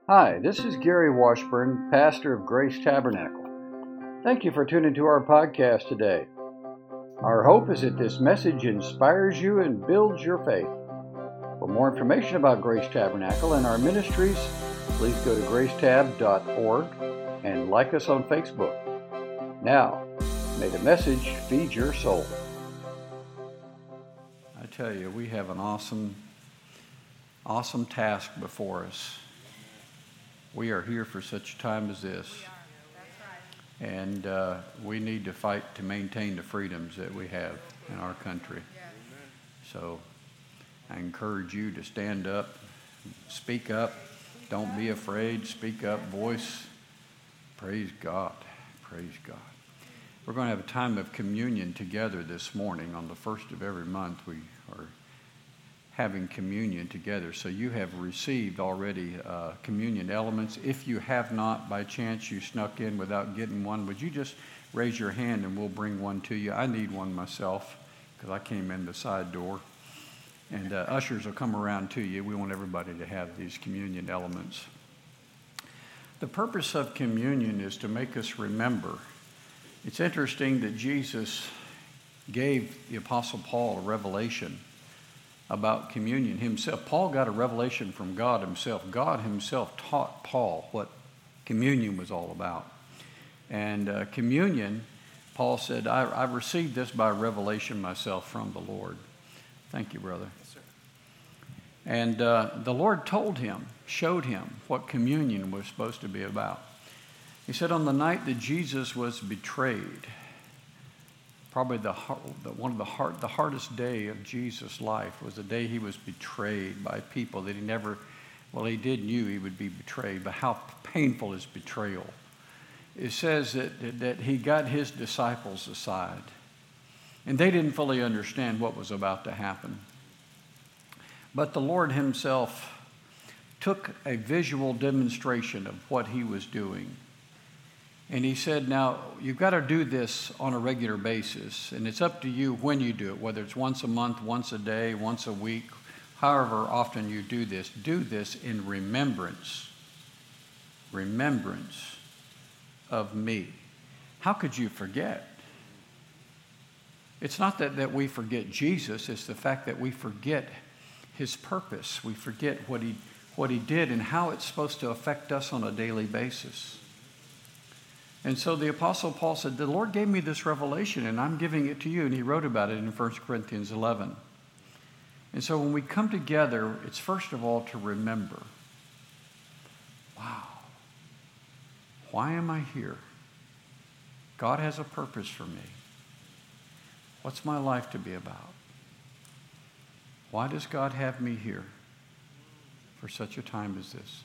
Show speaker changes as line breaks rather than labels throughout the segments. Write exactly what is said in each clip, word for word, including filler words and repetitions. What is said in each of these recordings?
Hi, this is Gary Washburn, pastor of Grace Tabernacle. Thank you for tuning to our podcast today. Our hope is that this message inspires you and builds your faith. For more information about Grace Tabernacle and our ministries, please go to grace tab dot org and like us on Facebook. Now, may the message feed your soul. I tell you, we have an awesome, awesome task before us. We are here for such a time as this.
We are. That's right.
And uh, we need to fight to maintain the freedoms that we have in our country.
Yes.
So I encourage you to stand up, speak up, don't be afraid, speak up, voice. Praise God. Praise God. We're going to have a time of communion together this morning. On the first of every month, we are having communion together. So you have received already uh, communion elements. If you have not, by chance you snuck in without getting one, would you just raise your hand and we'll bring one to you? I need one myself because I came in the side door. And uh, ushers will come around to you. We want everybody to have these communion elements. The purpose of communion is to make us remember. It's interesting that Jesus gave the Apostle Paul a revelation about communion himself. Paul got a revelation from God himself. God himself taught Paul what communion was all about. And uh, communion, Paul said, I, I received this by revelation myself from the Lord. Thank you, brother.
Yes, sir.
And uh, the Lord told him, showed him what communion was supposed to be about. He said on the night that Jesus was betrayed, probably the, the one of the hard, the hardest day of Jesus' life was the day he was betrayed by people that he never, well, he did knew he would be betrayed, but how painful is betrayal. It says that, that he got his disciples aside, and they didn't fully understand what was about to happen. But the Lord himself took a visual demonstration of what he was doing. And he said, now, you've got to do this on a regular basis, and it's up to you when you do it, whether it's once a month, once a day, once a week, however often you do this. Do this in remembrance, remembrance of me. How could you forget? It's not that, that we forget Jesus, it's the fact that we forget his purpose. We forget what he, what he did and how it's supposed to affect us on a daily basis. And so the Apostle Paul said, the Lord gave me this revelation and I'm giving it to you. And he wrote about it in First Corinthians eleven. And so when we come together, it's first of all to remember, wow, why am I here? God has a purpose for me. What's my life to be about? Why does God have me here for such a time as this?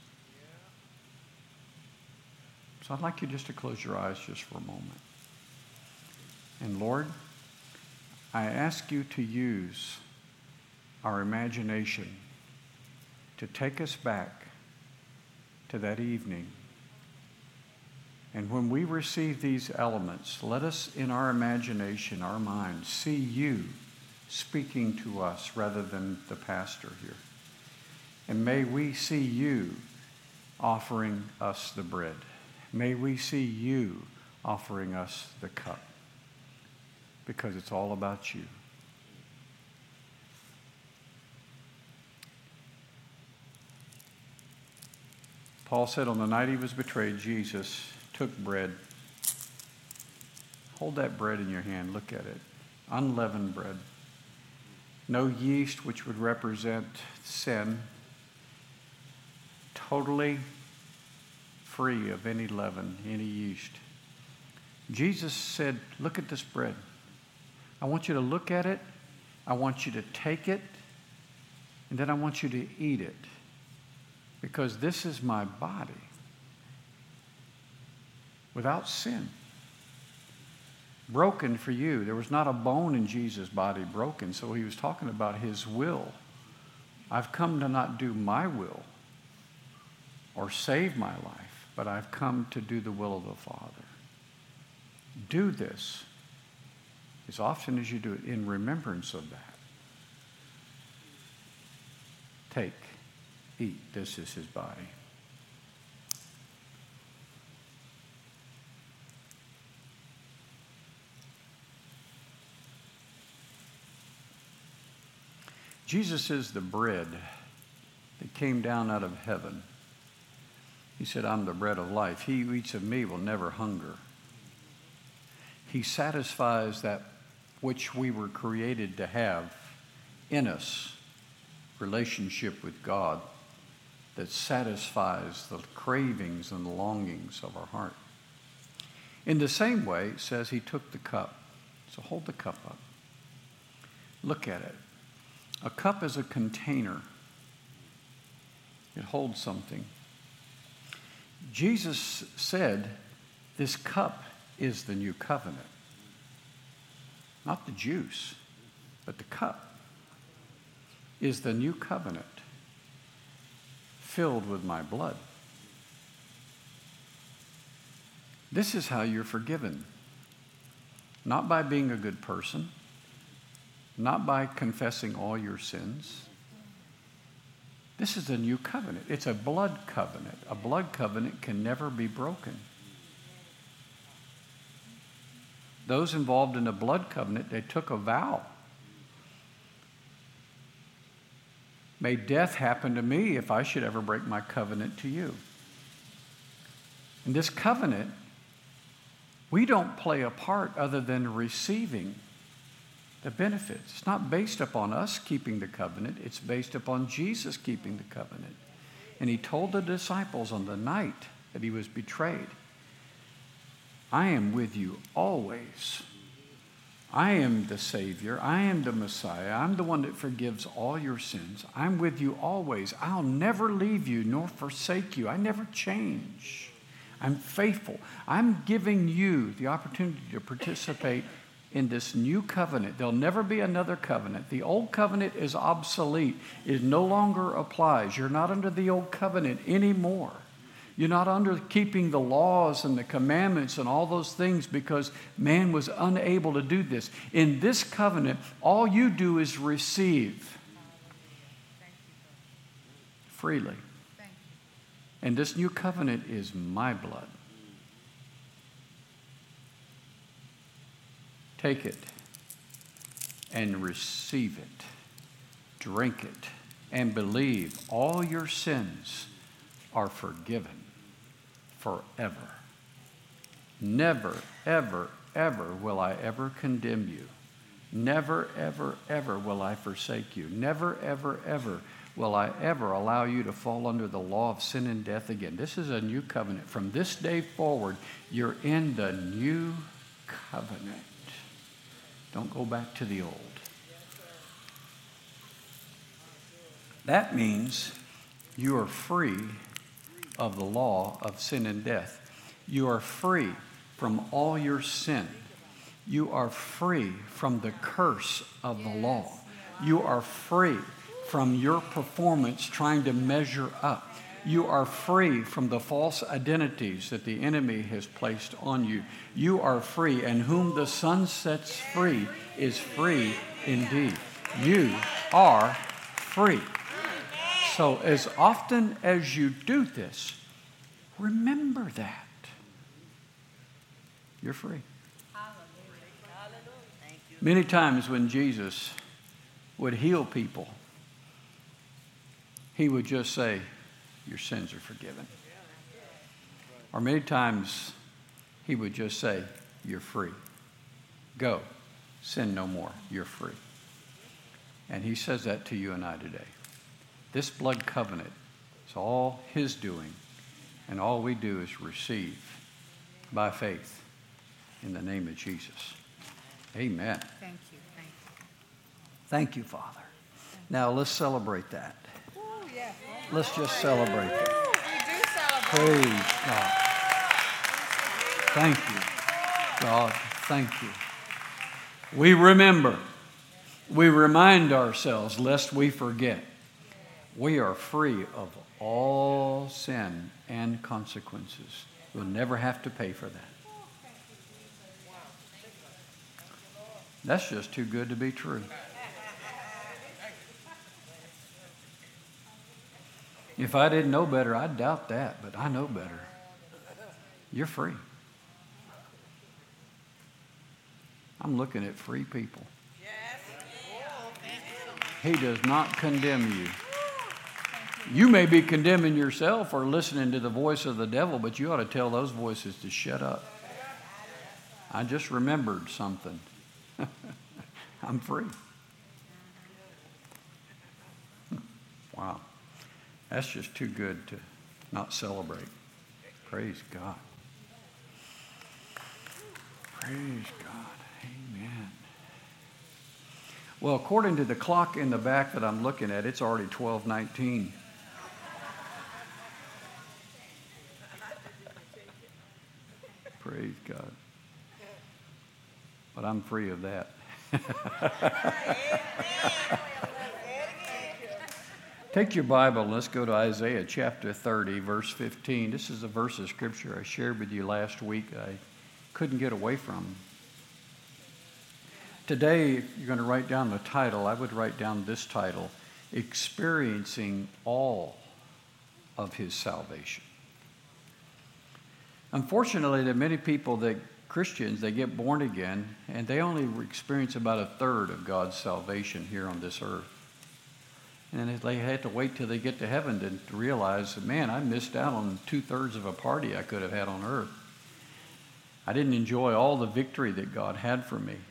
So I'd like you just to close your eyes just for a moment. And Lord, I ask you to use our imagination to take us back to that evening. And when we receive these elements, let us in our imagination, our minds, see you speaking to us rather than the pastor here. And may we see you offering us the bread. May we see you offering us the cup, because it's all about you. Paul said on the night he was betrayed, Jesus took bread. Hold that bread in your hand. Look at it. Unleavened bread. No yeast, which would represent sin. Totally free of any leaven, any yeast. Jesus said, look at this bread. I want you to look at it. I want you to take it. And then I want you to eat it. Because this is my body. Without sin. Broken for you. There was not a bone in Jesus' body broken. So he was talking about his will. I've come to not do my will or save my life, but I've come to do the will of the Father. Do this as often as you do it in remembrance of that. Take, eat, this is his body. Jesus is the bread that came down out of heaven. He said, I'm the bread of life. He who eats of me will never hunger. He satisfies that which we were created to have in us, relationship with God that satisfies the cravings and the longings of our heart. In the same way, it says he took the cup. So hold the cup up. Look at it. A cup is a container. It holds something. Jesus said, this cup is the new covenant. Not the juice, but the cup is the new covenant filled with my blood. This is how you're forgiven. Not by being a good person, not by confessing all your sins. This is a new covenant. It's a blood covenant. A blood covenant can never be broken. Those involved in a blood covenant, they took a vow. May death happen to me if I should ever break my covenant to you. In this covenant, we don't play a part other than receiving the benefits. It's not based upon us keeping the covenant. It's based upon Jesus keeping the covenant. And he told the disciples on the night that he was betrayed, I am with you always. I am the Savior. I am the Messiah. I'm the one that forgives all your sins. I'm with you always. I'll never leave you nor forsake you. I never change. I'm faithful. I'm giving you the opportunity to participate in this new covenant. There'll never be another covenant. The old covenant is obsolete. It no longer applies. You're not under the old covenant anymore. You're not under keeping the laws and the commandments and all those things because man was unable to do this. In this covenant, all you do is receive freely. And this new covenant is my blood. Take it and receive it. Drink it and believe all your sins are forgiven forever. Never, ever, ever will I ever condemn you. Never, ever, ever will I forsake you. Never, ever, ever will I ever allow you to fall under the law of sin and death again. This is a new covenant. From this day forward, you're in the new covenant. Don't go back to the old. That means you are free of the law of sin and death. You are free from all your sin. You are free from the curse of the law. You are free from your performance trying to measure up. You are free from the false identities that the enemy has placed on you. You are free, and whom the Son sets free is free indeed. You are free. So as often as you do this, remember that. You're free. Many times when Jesus would heal people, he would just say, your sins are forgiven. Or many times he would just say, you're free. Go, sin no more, you're free. And he says that to you and I today. This blood covenant is all his doing, and all we do is receive by faith in the name of Jesus. Amen.
Thank you. Thank you.
Thank you, Father. Now let's celebrate that.
Ooh, yes.
Let's just celebrate that.
We do celebrate.
Praise God. Thank you, God. Thank you. We remember. We remind ourselves, lest we forget, we are free of all sin and consequences. We'll never have to pay for that. That's just too good to be true. If I didn't know better, I'd doubt that, but I know better. You're free. I'm looking at free people. He does not condemn you. You may be condemning yourself or listening to the voice of the devil, but you ought to tell those voices to shut up. I just remembered something. I'm free. Wow. That's just too good to not celebrate. Praise God. Praise God. Amen. Well, according to the clock in the back that I'm looking at, it's already twelve nineteen. Praise God. But I'm free of that. Take your Bible and let's go to Isaiah chapter thirty, verse fifteen. This is a verse of Scripture I shared with you last week. I couldn't get away from. Today, if you're going to write down the title, I would write down this title, Experiencing All of His Salvation. Unfortunately, there are many people that, Christians, they get born again, and they only experience about a third of God's salvation here on this earth. And they had to wait till they get to heaven to, to realize, man, I missed out on two-thirds of a party I could have had on earth. I didn't enjoy all the victory that God had for me.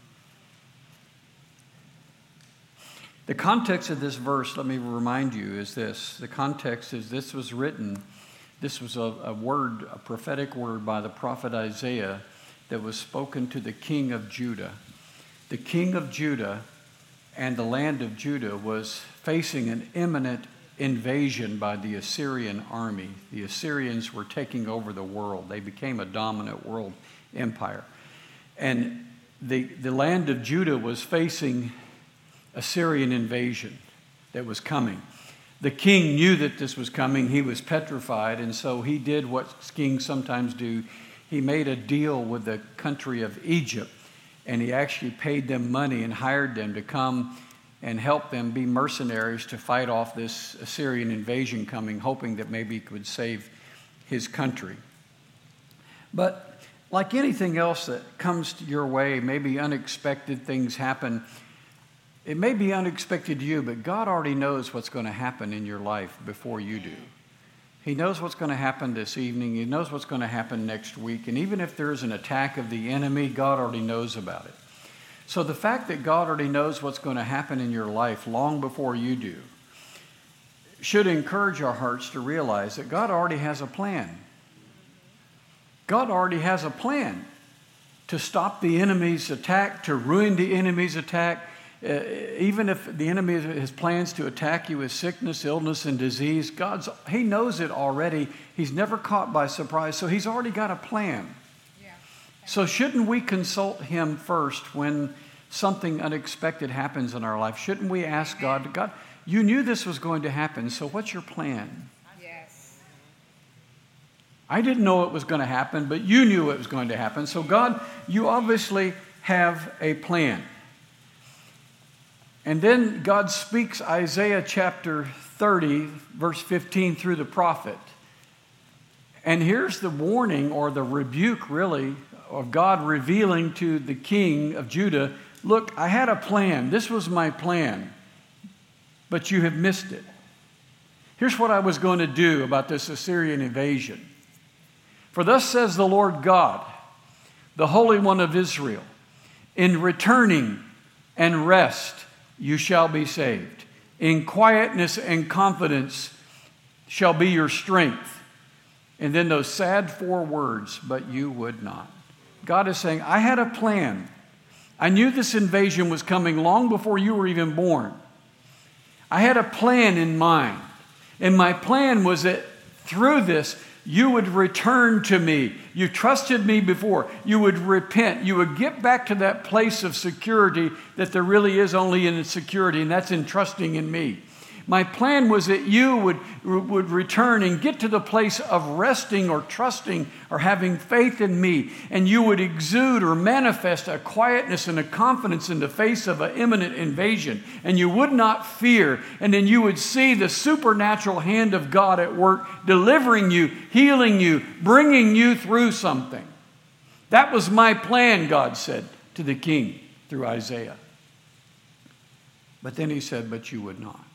The context of this verse, let me remind you, is this. The context is this was written, this was a, a word, a prophetic word by the prophet Isaiah that was spoken to the king of Judah. The king of Judah and the land of Judah was facing an imminent invasion by the Assyrian army. The Assyrians were taking over the world. They became a dominant world empire. And the, the land of Judah was facing Assyrian invasion that was coming. The king knew that this was coming. He was petrified, and so he did what kings sometimes do. He made a deal with the country of Egypt, and he actually paid them money and hired them to come and help them be mercenaries to fight off this Assyrian invasion coming, hoping that maybe he could save his country. But like anything else that comes your way, maybe unexpected things happen. It may be unexpected to you, but God already knows what's going to happen in your life before you do. He knows what's going to happen this evening. He knows what's going to happen next week. And even if there's an attack of the enemy, God already knows about it. So the fact that God already knows what's going to happen in your life long before you do should encourage our hearts to realize that God already has a plan. God already has a plan to stop the enemy's attack, to ruin the enemy's attack. Uh, even if the enemy has plans to attack you with sickness, illness, and disease, God's, he knows it already. He's never caught by surprise, so he's already got a plan. Yeah. So shouldn't we consult him first when something unexpected happens in our life? Shouldn't we ask God, God, you knew this was going to happen, so what's your plan?
Yes.
I didn't know it was going to happen, but you knew it was going to happen. So God, you obviously have a plan. And then God speaks Isaiah chapter thirty, verse fifteen through the prophet. And here's the warning or the rebuke, really, of God revealing to the king of Judah, look, I had a plan. This was my plan, but you have missed it. Here's what I was going to do about this Assyrian invasion. For thus says the Lord God, the Holy One of Israel, in returning and rest you shall be saved. In quietness and confidence shall be your strength. And then those sad four words, but you would not. God is saying, I had a plan. I knew this invasion was coming long before you were even born. I had a plan in mind. And my plan was that through this, you would return to me. You trusted me before. You would repent. You would get back to that place of security that there really is only in security, and that's in trusting in me. My plan was that you would, would return and get to the place of resting or trusting or having faith in me, and you would exude or manifest a quietness and a confidence in the face of an imminent invasion, and you would not fear, and then you would see the supernatural hand of God at work, delivering you, healing you, bringing you through something. That was my plan, God said to the king through Isaiah. But then he said, but you would not.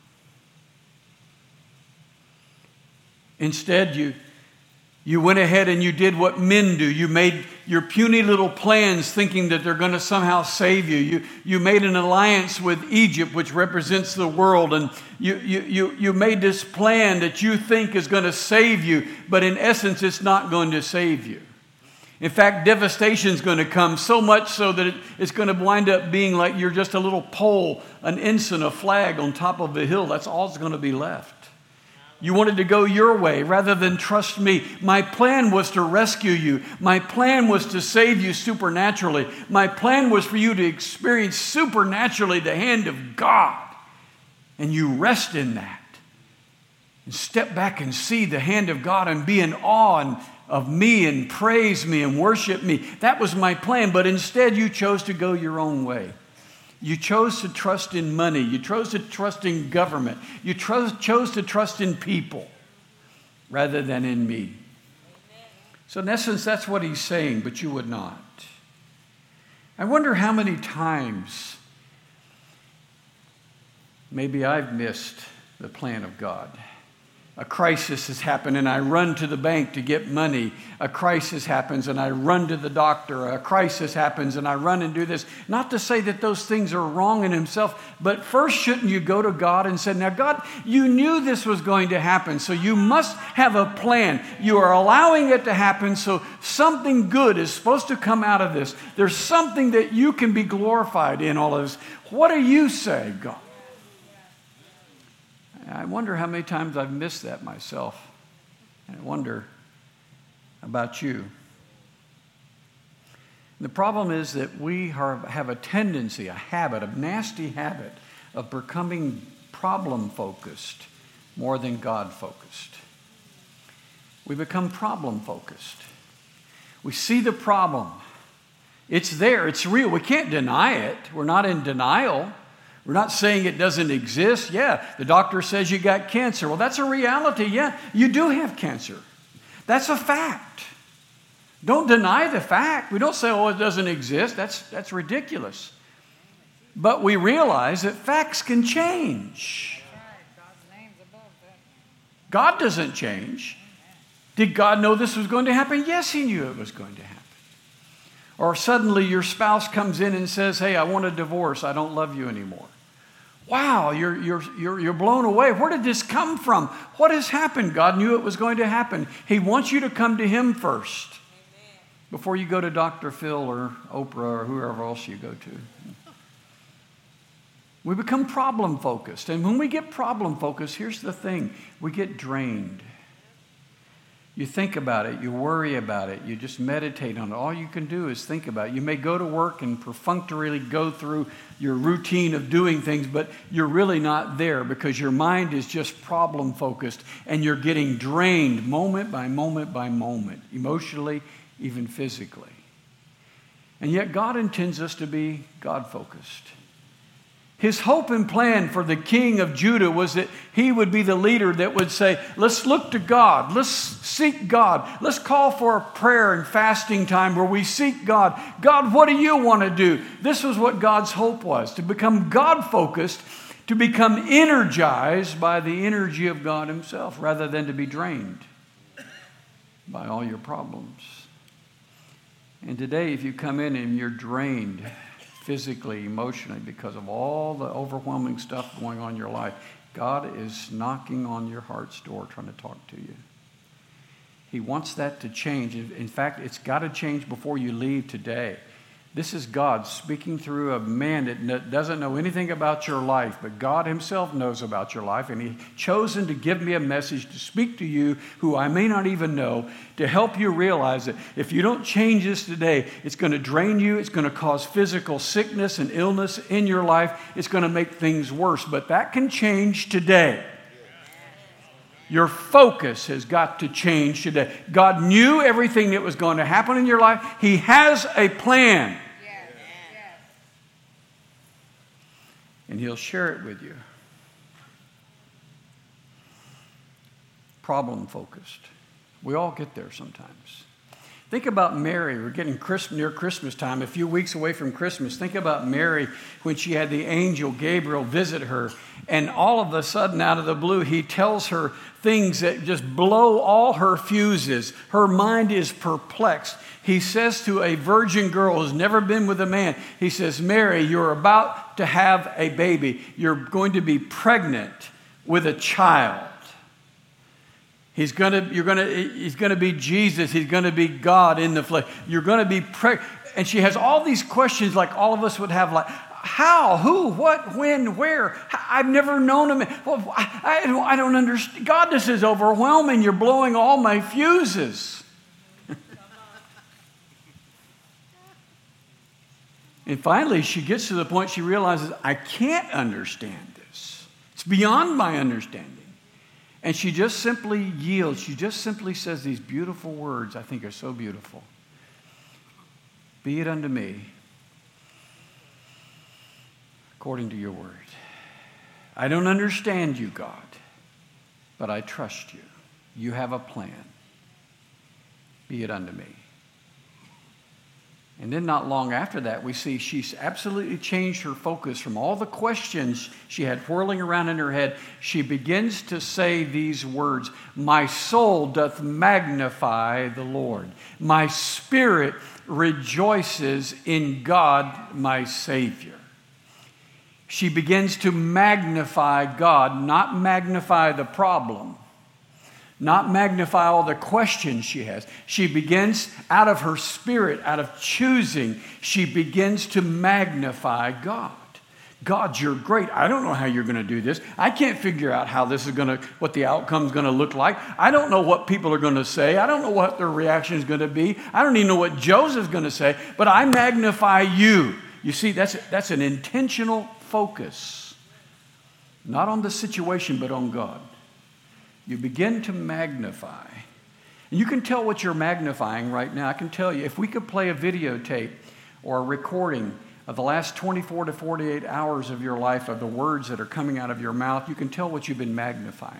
Instead, you, you went ahead and you did what men do. You made your puny little plans thinking that they're going to somehow save you. You, you made an alliance with Egypt, which represents the world. And you, you, you, you made this plan that you think is going to save you. But in essence, it's not going to save you. In fact, devastation is going to come, so much so that it, it's going to wind up being like you're just a little pole, an ensign, a flag on top of a hill. That's all that's going to be left. You wanted to go your way rather than trust me. My plan was to rescue you. My plan was to save you supernaturally. My plan was for you to experience supernaturally the hand of God. And you rest in that. And step back and see the hand of God and be in awe and of me and praise me and worship me. That was my plan, but instead you chose to go your own way. You chose to trust in money. You chose to trust in government. You tro- chose to trust in people rather than in me. So in essence, that's what he's saying, but you would not. I wonder how many times maybe I've missed the plan of God. A crisis has happened and I run to the bank to get money. A crisis happens and I run to the doctor. A crisis happens and I run and do this. Not to say that those things are wrong in himself, but first shouldn't you go to God and say, now God, you knew this was going to happen, so you must have a plan. You are allowing it to happen, so something good is supposed to come out of this. There's something that you can be glorified in all of this. What do you say, God? I wonder how many times I've missed that myself. And I wonder about you. The problem is that we are, have a tendency, a habit, a nasty habit of becoming problem-focused more than God-focused. We become problem-focused. We see the problem. It's there. It's real. We can't deny it. We're not in denial. We're not saying it doesn't exist. Yeah, the doctor says you got cancer. Well, that's a reality. Yeah, you do have cancer. That's a fact. Don't deny the fact. We don't say, oh, it doesn't exist. That's, that's ridiculous. But we realize that facts can change. God doesn't change. Did God know this was going to happen? Yes, he knew it was going to happen. Or suddenly your spouse comes in and says, hey, I want a divorce. I don't love you anymore. Wow, you're, you're, you're, you're blown away. Where did this come from? What has happened? God knew it was going to happen. He wants you to come to him first before you go to Doctor Phil or Oprah or whoever else you go to. We become problem focused. And when we get problem focused, here's the thing. We get drained. You think about it, you worry about it, you just meditate on it. All you can do is think about it. You may go to work and perfunctorily go through your routine of doing things, but you're really not there because your mind is just problem focused and you're getting drained moment by moment by moment, emotionally, even physically. And yet God intends us to be God focused. His hope and plan for the king of Judah was that he would be the leader that would say, let's look to God. Let's seek God. Let's call for a prayer and fasting time where we seek God. God, what do you want to do? This was what God's hope was, to become God-focused, to become energized by the energy of God himself rather than to be drained by all your problems. And today, if you come in and you're drained physically, emotionally, because of all the overwhelming stuff going on in your life, God is knocking on your heart's door trying to talk to you. He wants that to change. In fact, it's got to change before you leave today. This is God speaking through a man that doesn't know anything about your life, but God himself knows about your life, and he's chosen to give me a message to speak to you who I may not even know, to help you realize that if you don't change this today, it's going to drain you, it's going to cause physical sickness and illness in your life, it's going to make things worse, but that can change today. Your focus has got to change today. God knew everything that was going to happen in your life. He has a plan. And he'll share it with you. Problem focused. We all get there sometimes. Think about Mary. We're getting Christmas, near Christmas time, a few weeks away from Christmas. Think about Mary when she had the angel Gabriel visit her. And all of a sudden, out of the blue, he tells her things that just blow all her fuses. Her mind is perplexed. He says to a virgin girl who's never been with a man, he says, Mary, you're about to have a baby. You're going to be pregnant with a child. He's gonna, you're gonna, he's gonna be Jesus. He's gonna be God in the flesh. You're gonna be pregnant. And she has all these questions like all of us would have, like, how, who, what, when, where? I've never known him. Well, I, I, don't, I don't understand. God, this is overwhelming. You're blowing all my fuses. And finally, she gets to the point she realizes, I can't understand this. It's beyond my understanding. And she just simply yields. She just simply says these beautiful words I think are so beautiful. Be it unto me according to your word. I don't understand you, God, but I trust you. You have a plan. Be it unto me. And then not long after that, we see she's absolutely changed her focus from all the questions she had whirling around in her head. She begins to say these words, my soul doth magnify the Lord. My spirit rejoices in God, my Savior. She begins to magnify God, not magnify the problem. Not magnify all the questions she has. She begins out of her spirit, out of choosing, she begins to magnify God. God, you're great. I don't know how you're going to do this. I can't figure out how this is going to, what the outcome is going to look like. I don't know what people are going to say. I don't know what their reaction is going to be. I don't even know what Joseph's going to say, but I magnify you. You see, that's, that's an intentional focus. Not on the situation, but on God. You begin to magnify. And you can tell what you're magnifying right now. I can tell you, if we could play a videotape or a recording of the last twenty-four to forty-eight hours of your life, of the words that are coming out of your mouth, you can tell what you've been magnifying.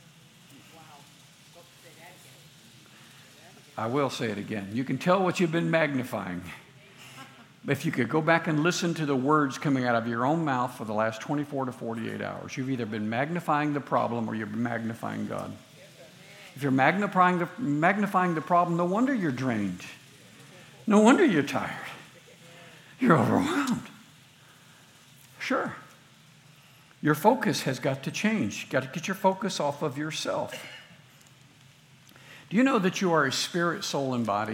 I will say it again. You can tell what you've been magnifying. If you could go back and listen to the words coming out of your own mouth for the last twenty-four to forty-eight hours, you've either been magnifying the problem or you've been magnifying God. If you're magnifying the, magnifying the problem, no wonder you're drained. No wonder you're tired. You're overwhelmed. Sure. Your focus has got to change. You've got to get your focus off of yourself. Do you know that you are a spirit, soul, and body?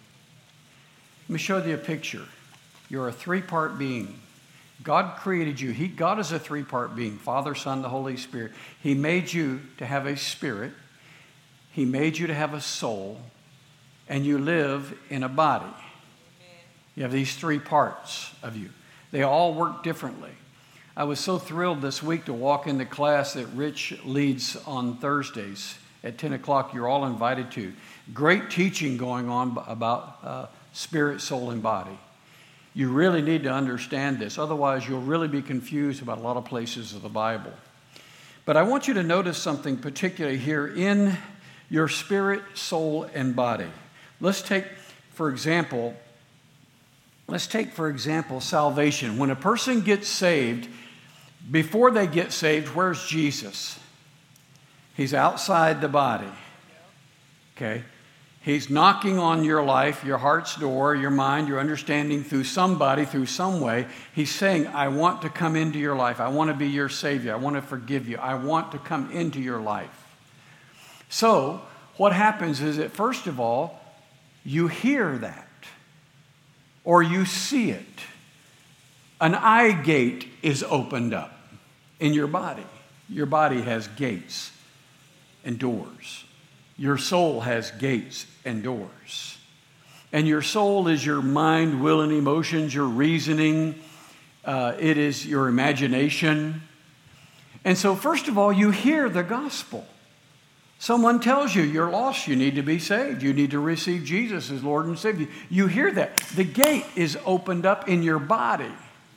Let me show you a picture. You're a three-part being. God created you. He, God is a three-part being, Father, Son, the Holy Spirit. He made you to have a spirit. He made you to have a soul. And you live in a body. You have these three parts of you. They all work differently. I was so thrilled this week to walk into class that Rich leads on Thursdays at ten o'clock. You're all invited to. Great teaching going on about uh, spirit, soul, and body. You really need to understand this. Otherwise, you'll really be confused about a lot of places of the Bible. But I want you to notice something particular here in your spirit, soul, and body. Let's take, for example, let's take, for example, salvation. When a person gets saved, before they get saved, where's Jesus? He's outside the body. Okay? He's knocking on your life, your heart's door, your mind, your understanding through somebody, through some way. He's saying, I want to come into your life. I want to be your Savior. I want to forgive you. I want to come into your life. So what happens is that, first of all, you hear that or you see it. An eye gate is opened up in your body. Your body has gates and doors. Your soul has gates and doors. And your soul is your mind, will, and emotions, your reasoning. Uh, it is your imagination. And so, first of all, you hear the gospel. Someone tells you you're lost, you need to be saved. You need to receive Jesus as Lord and Savior. You hear that. The gate is opened up in your body.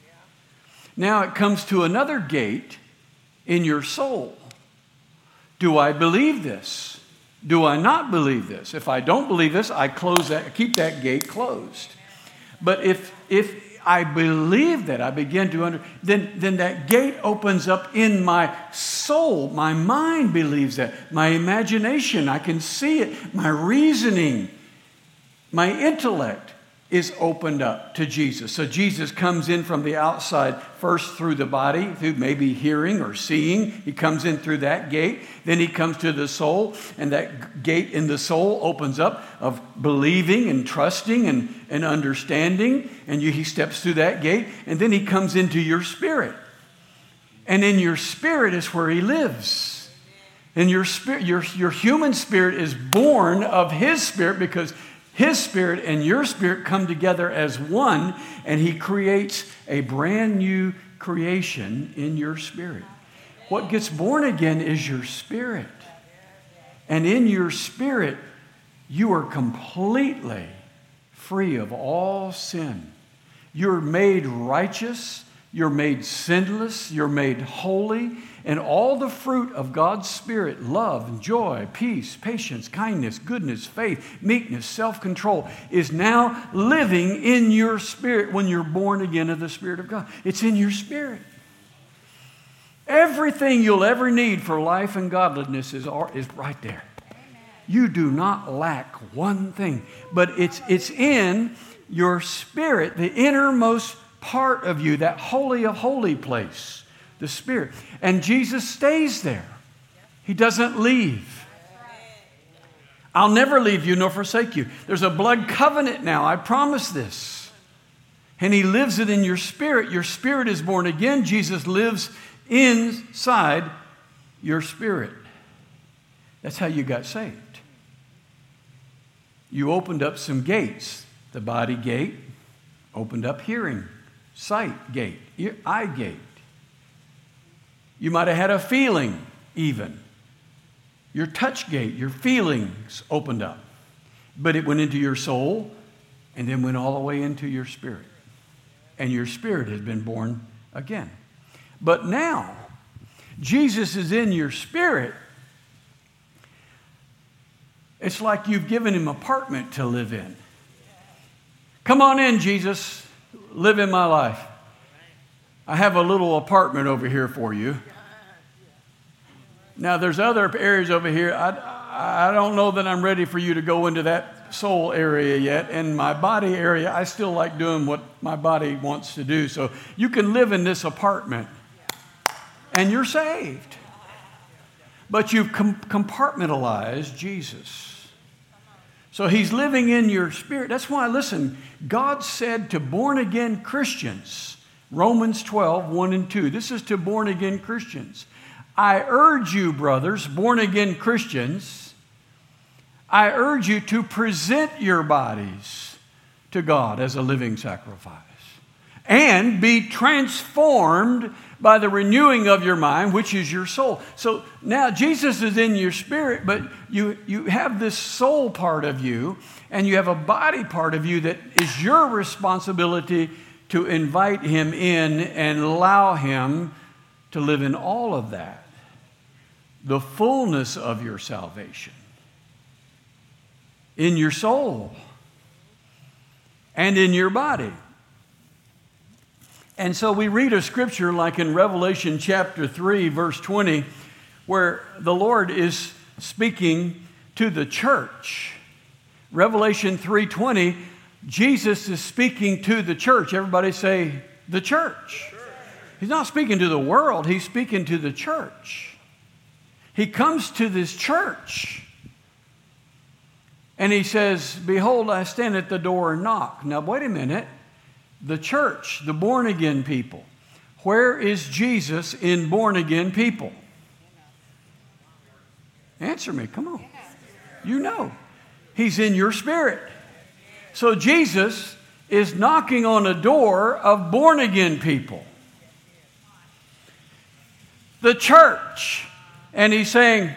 Now it comes to another gate in your soul. Do I believe this? Do I not believe this? If I don't believe this, I close that, keep that gate closed. But if if I believe that, I begin to under, then then that gate opens up in my soul. My mind believes that. My imagination, I can see it. My reasoning, my intellect is opened up to Jesus. So Jesus comes in from the outside, first through the body, through maybe hearing or seeing. He comes in through that gate. Then he comes to the soul, and that gate in the soul opens up of believing and trusting and, and understanding. And you, he steps through that gate, and then he comes into your spirit. And in your spirit is where he lives. And your spirit, your, your human spirit is born of his spirit, because his spirit and your spirit come together as one, and he creates a brand new creation in your spirit. What gets born again is your spirit. And in your spirit, you are completely free of all sin. You're made righteous, you're made sinless, you're made holy, and all the fruit of God's Spirit, love, joy, peace, patience, kindness, goodness, faith, meekness, self-control, is now living in your spirit when you're born again of the Spirit of God. It's in your spirit. Everything you'll ever need for life and godliness is, is right there. You do not lack one thing, but it's, it's in your spirit, the innermost part of you, that holy of holy place. The Spirit. And Jesus stays there. He doesn't leave. I'll never leave you nor forsake you. There's a blood covenant now. I promise this. And he lives it in your spirit. Your spirit is born again. Jesus lives inside your spirit. That's how you got saved. You opened up some gates. The body gate opened up hearing, sight gate, ear, eye gate. You might have had a feeling even. Your touch gate, your feelings opened up. But it went into your soul and then went all the way into your spirit. And your spirit has been born again. But now, Jesus is in your spirit. It's like you've given him an apartment to live in. Come on in, Jesus. Live in my life. I have a little apartment over here for you. Now, there's other areas over here. I, I don't know that I'm ready for you to go into that soul area yet. And my body area, I still like doing what my body wants to do. So you can live in this apartment and you're saved. But you've com- compartmentalized Jesus. So he's living in your spirit. That's why, listen, God said to born-again Christians, Romans twelve, one and two. This is to born-again Christians. I urge you, brothers, born-again Christians, I urge you to present your bodies to God as a living sacrifice and be transformed by the renewing of your mind, which is your soul. So now Jesus is in your spirit, but you, you have this soul part of you, and you have a body part of you that is your responsibility to invite him in and allow him to live in all of that. The fullness of your salvation in your soul and in your body. And so we read a scripture like in Revelation chapter three, verse twenty, where the Lord is speaking to the church. Revelation three twenty, Jesus is speaking to the church. Everybody say, the church. He's not speaking to the world. He's speaking to the church. He comes to this church and he says, behold, I stand at the door and knock. Now, wait a minute. The church, the born-again people. Where is Jesus in born-again people? Answer me, come on. You know. He's in your spirit. So Jesus is knocking on a door of born-again people. The church. And he's saying,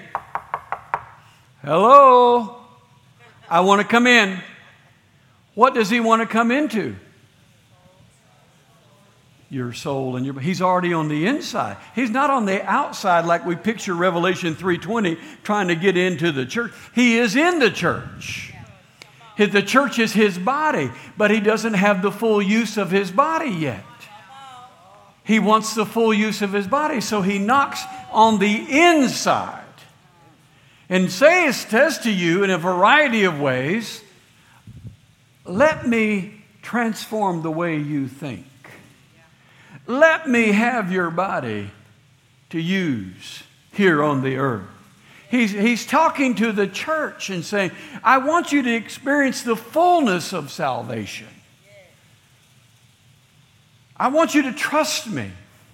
hello, I want to come in. What does he want to come into? your soul and your, he's already on the inside. He's not on the outside like we picture Revelation three twenty trying to get into the church. He is in the church. His, the church is his body, but he doesn't have the full use of his body yet. He wants the full use of his body, so he knocks on the inside and says, says to you in a variety of ways, let me transform the way you think. Let me have your body to use here on the earth. He's, he's talking to the church and saying, I want you to experience the fullness of salvation. I want you to trust me.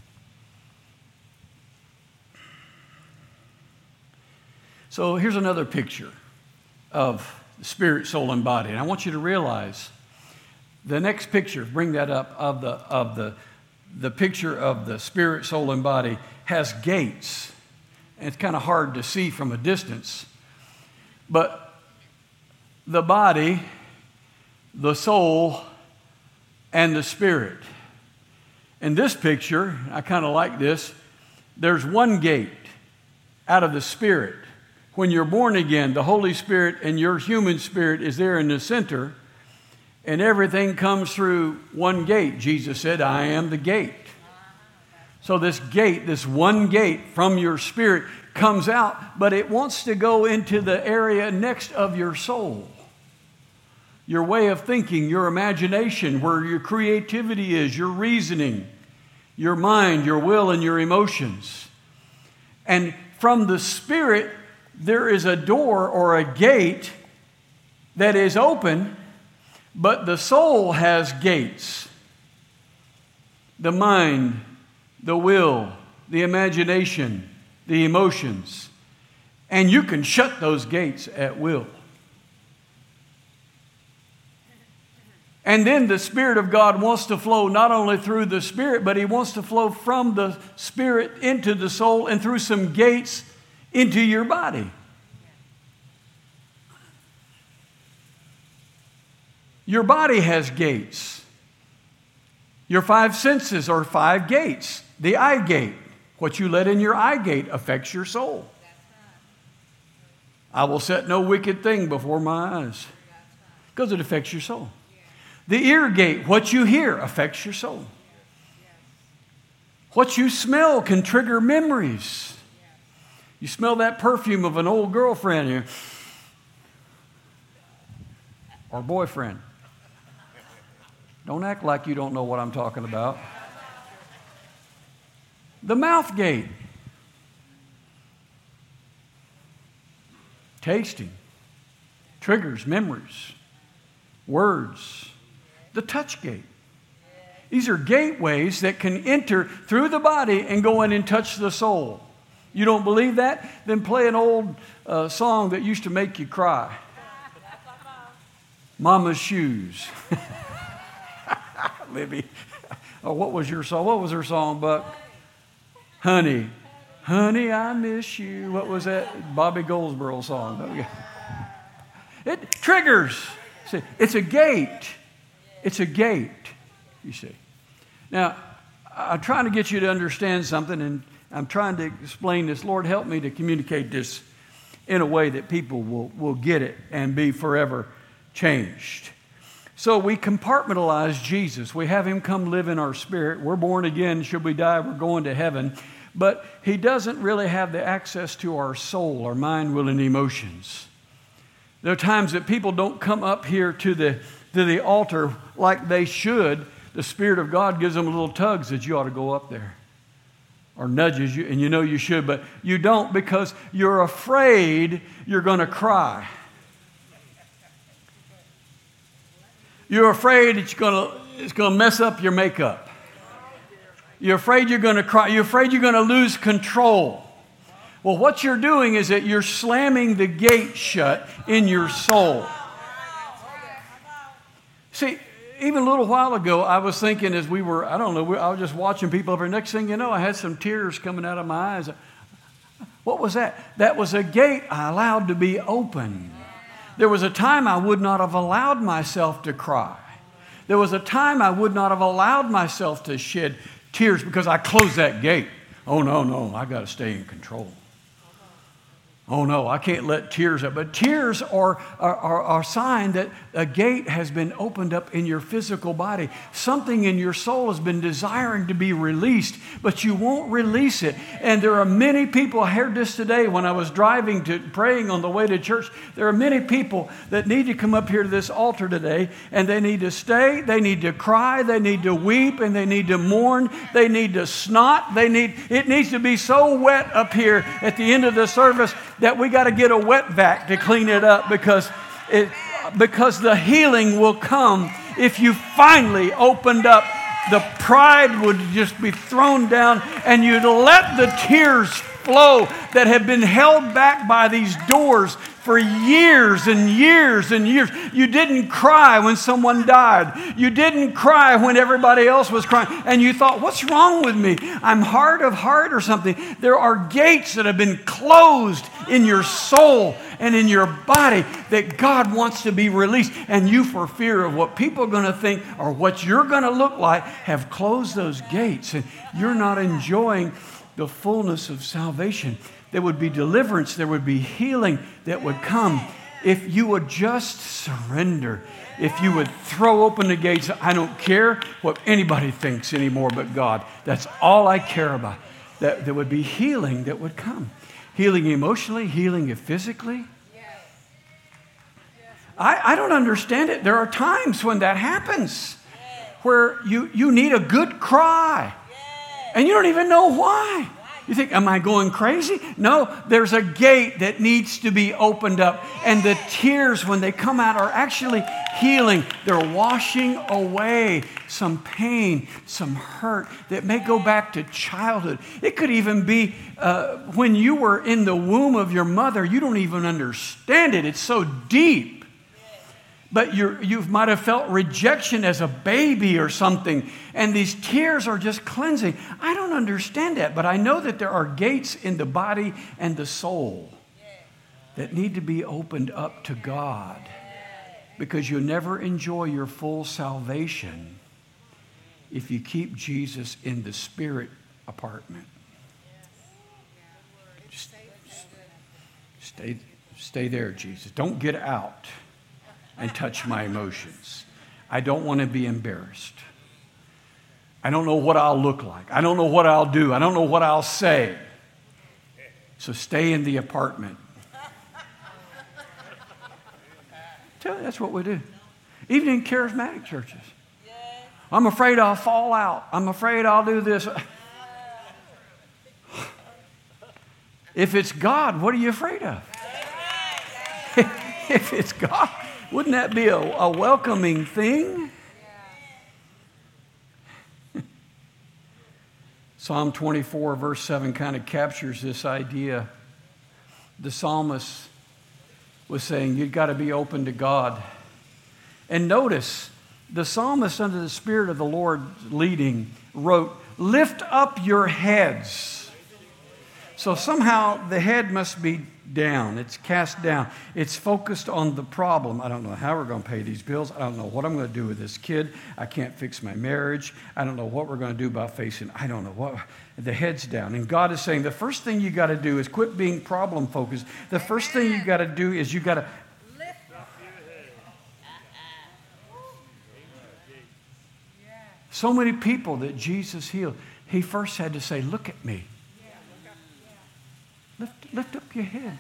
So here's another picture of spirit, soul, and body. And I want you to realize the next picture, bring that up, of the of the the picture of the spirit, soul, and body has gates. And it's kind of hard to see from a distance. But the body, the soul, and the spirit. In this picture, I kind of like this, there's one gate out of the spirit. When you're born again, the Holy Spirit and your human spirit is there in the center, and everything comes through one gate. Jesus said, I am the gate. So this gate, this one gate from your spirit comes out, but it wants to go into the area next of your soul. Your way of thinking, your imagination, where your creativity is, your reasoning, your mind, your will, and your emotions. And from the spirit, there is a door or a gate that is open, but the soul has gates. The mind, the will, the imagination, the emotions. And you can shut those gates at will. And then the Spirit of God wants to flow not only through the Spirit, but He wants to flow from the Spirit into the soul and through some gates into your body. Your body has gates. Your five senses are five gates. The eye gate, what you let in your eye gate affects your soul. I will set no wicked thing before my eyes, because it affects your soul. The ear gate, what you hear affects your soul. What you smell can trigger memories. You smell that perfume of an old girlfriend here, or boyfriend. Don't act like you don't know what I'm talking about. The mouth gate. Tasting. Triggers memories. Words. The touch gate. These are gateways that can enter through the body and go in and touch the soul. You don't believe that? Then play an old uh, song that used to make you cry. Mama's Shoes. Libby. Oh, what was your song? What was her song, Buck? Honey. Honey, I miss you. What was that? Bobby Goldsboro song. It triggers. See, it's a gate. It's a gate, you see. Now, I'm trying to get you to understand something, and I'm trying to explain this. Lord, help me to communicate this in a way that people will, will get it and be forever changed. So we compartmentalize Jesus. We have Him come live in our spirit. We're born again. Should we die, we're going to heaven. But He doesn't really have the access to our soul, our mind, will, and emotions. There are times that people don't come up here to the, to the altar like they should. The Spirit of God gives them little tugs that you ought to go up there. Or nudges you, and you know you should, but you don't because you're afraid you're going to cry. You're afraid it's going to, it's going to mess up your makeup. You're afraid you're going to cry. You're afraid you're going to lose control. Well, what you're doing is that you're slamming the gate shut in your soul. See, even a little while ago, I was thinking as we were, I don't know, I was just watching people over. Next thing you know, I had some tears coming out of my eyes. What was that? That was a gate I allowed to be open. There was a time I would not have allowed myself to cry. There was a time I would not have allowed myself to shed tears because I closed that gate. Oh, no, no, I got to stay in control. Oh, no, I can't let tears up. But tears are, are, are, are a sign that a gate has been opened up in your physical body. Something in your soul has been desiring to be released, but you won't release it. And there are many people, I heard this today when I was driving to praying on the way to church. There are many people that need to come up here to this altar today, and they need to stay, they need to cry, they need to weep, and they need to mourn, they need to snot. They need, it needs to be so wet up here at the end of the service that we got to get a wet vac to clean it up, because it, because the healing will come if you finally opened up. The pride would just be thrown down, and you'd let the tears flow that have been held back by these doors for years and years and years. You didn't cry when someone died. You didn't cry when everybody else was crying. And you thought, what's wrong with me? I'm hard of heart or something. There are gates that have been closed in your soul and in your body that God wants to be released. And you, for fear of what people are going to think or what you're going to look like, have closed those gates. And you're not enjoying the fullness of salvation. There would be deliverance, there would be healing that would come if you would just surrender. If you would throw open the gates. I don't care what anybody thinks anymore but God. That's all I care about. That there would be healing that would come. Healing emotionally, healing physically. I, I don't understand it. There are times when that happens where you, you need a good cry. And you don't even know why. You think, am I going crazy? No, there's a gate that needs to be opened up. And the tears, when they come out, are actually healing. They're washing away some pain, some hurt that may go back to childhood. It could even be uh, when you were in the womb of your mother. You don't even understand it. It's so deep. But you're, you might have felt rejection as a baby or something. And these tears are just cleansing. I don't understand that. But I know that there are gates in the body and the soul that need to be opened up to God. Because you'll never enjoy your full salvation if you keep Jesus in the spirit apartment. Just stay, stay there, Jesus. Don't get out and touch my emotions. I don't want to be embarrassed. I don't know what I'll look like. I don't know what I'll do. I don't know what I'll say. So stay in the apartment. Tell you, that's what we do. Even in charismatic churches. I'm afraid I'll fall out. I'm afraid I'll do this. If it's God, what are you afraid of? If it's God, wouldn't that be a, a welcoming thing? Psalm twenty-four, verse seven kind of captures this idea. The psalmist was saying, you've got to be open to God. And notice, the psalmist, under the Spirit of the Lord leading, wrote, lift up your heads. So somehow the head must be down. It's cast down. It's focused on the problem. I don't know how we're going to pay these bills. I don't know what I'm going to do with this kid. I can't fix my marriage. I don't know what we're going to do about facing. I don't know what. The head's down. And God is saying the first thing you got to do is quit being problem focused. The first thing you got to do is you got to
lift up your head.
So many people that Jesus healed, he first had to say, look at me. Lift, lift up your head.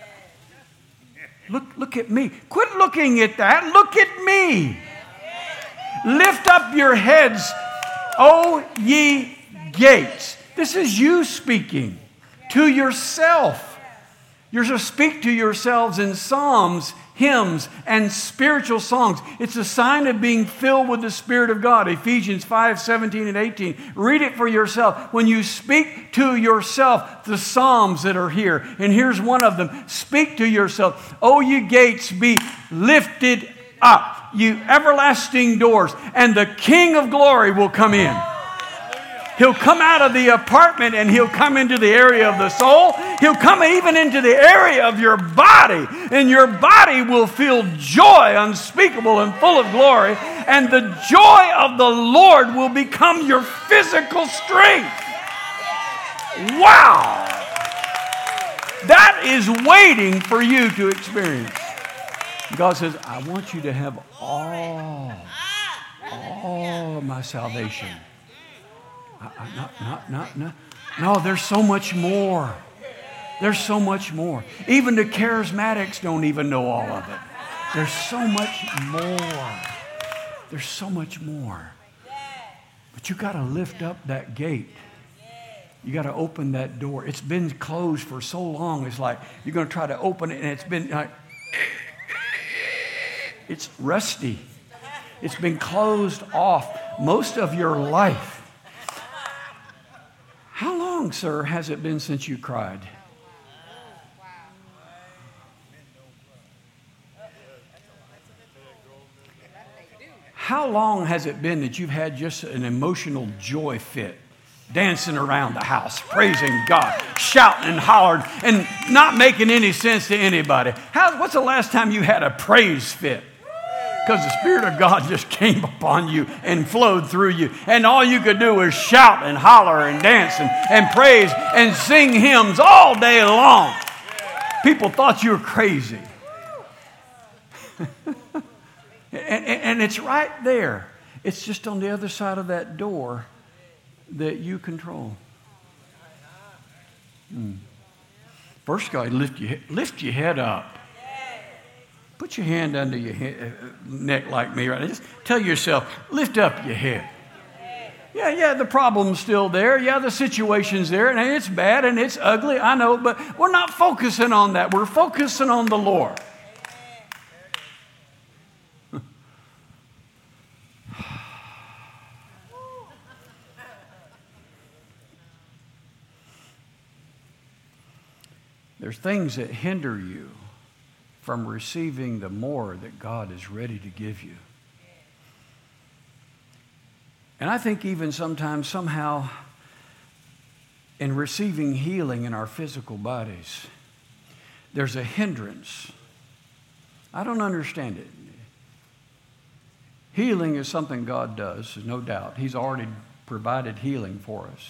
Look, look at me. Quit looking at that. Look at me. Lift up your heads, O ye gates. This is you speaking to yourself. You're to speak to yourselves in psalms, hymns, and spiritual songs. It's a sign of being filled with the Spirit of God. Ephesians five, seventeen and eighteen. Read it for yourself. When you speak to yourself, the psalms that are here, and here's one of them. Speak to yourself. O ye gates, be lifted up, you everlasting doors, and the King of glory will come in. He'll come out of the apartment and he'll come into the area of the soul. He'll come even into the area of your body. And your body will feel joy unspeakable and full of glory. And the joy of the Lord will become your physical strength. Wow! That is waiting for you to experience. God says, I want you to have all, all of my salvation. I, I, not, not, not, not. No, there's so much more. There's so much more. Even the charismatics don't even know all of it. There's so much more. There's so much more. But you got to lift up that gate. You got to open that door. It's been closed for so long. It's like you're going to try to open it, and it's been like, it's rusty. It's been closed off most of your life. How long, sir, has it been since you cried? How long has it been that you've had just an emotional joy fit? Dancing around the house, praising God, shouting and hollering, and not making any sense to anybody. How, what's the last time you had a praise fit? Because the Spirit of God just came upon you and flowed through you. And all you could do was shout and holler and dance and, and praise and sing hymns all day long. People thought you were crazy. and, and, and it's right there. It's just on the other side of that door that you control. Hmm. First, God, lift your, lift your head up. Put your hand under your head, neck like me, right? Just tell yourself, lift up your head. Yeah, yeah, the problem's still there. Yeah, the situation's there, and it's bad and it's ugly, I know, but we're not focusing on that. We're focusing on the Lord. There's things that hinder you from receiving the more that God is ready to give you. And I think even sometimes, somehow, in receiving healing in our physical bodies, there's a hindrance. I don't understand it. Healing is something God does, no doubt. He's already provided healing for us.